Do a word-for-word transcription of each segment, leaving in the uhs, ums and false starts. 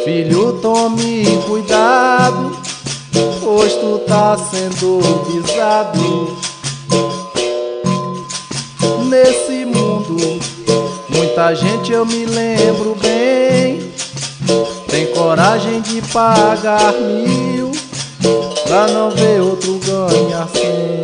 Filho, tome cuidado, pois tu tá sendo visado. Nesse mundo, muita gente, eu me lembro bem, tem coragem de pagar mil pra não ver outro ganhar cem.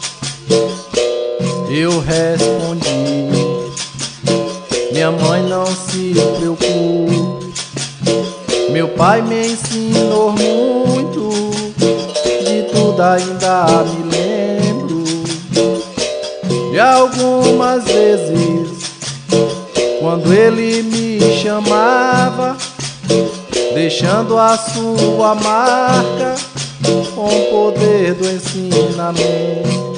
Eu respondi: minha mãe, não se preocupe, meu pai me ensinou muito, de tudo ainda me lembro. E algumas vezes, quando ele me chamava, deixando a sua marca com o poder do ensinamento,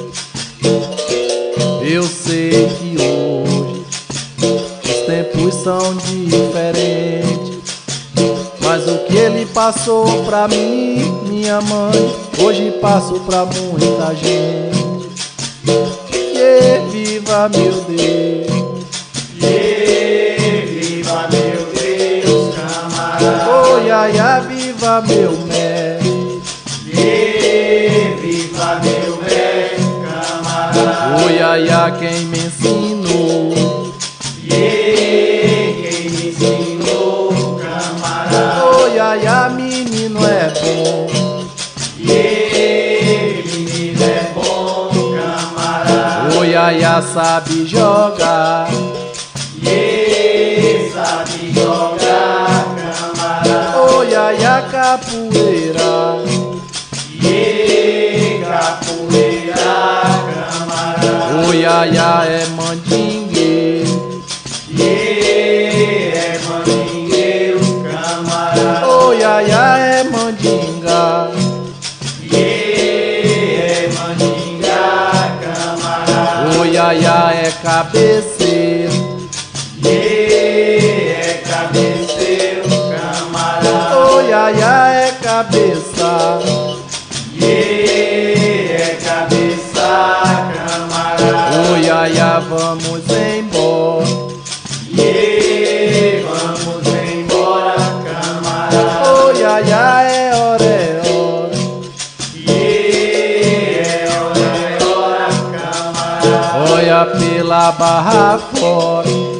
eu sei que hoje os tempos são diferentes, mas o que ele passou pra mim, minha mãe, hoje passo pra muita gente. Yeah, viva meu Deus, yeah, viva meu Deus, camarada. Oh, ia, ia, viva meu mestre, yeah, viva meu mestre, camarada. Oh, ia, ia, quem me ensinou, yeah, quem me ensinou, camarada. Oh, ia, ia, menino é bom, yeah, menino é bom, camarada. Oh, ia, ia, sabe jogar, yeah, sabe jogar, camarada. Oh, ia, ia, capoeira, yeah, capoeira, camarada. Oh, ia, ia, é mandingueiro, yeah, é mandingueiro, camarada. Oh, ia, ia, é mandinga, yeah, é mandinga, camarada. Oh, ia, ia, é cabeceiro, yeah, é cabeceiro, camarada. Oh, ia, ia, é cabeça, yeah, é cabeça, camarada. Oh, ia, ia, vamos embora, yeah, vamos embora, camarada. Oh, ia, ia, é hora, é hora, yeah, é hora, é hora, camarada. olha pela barra fora,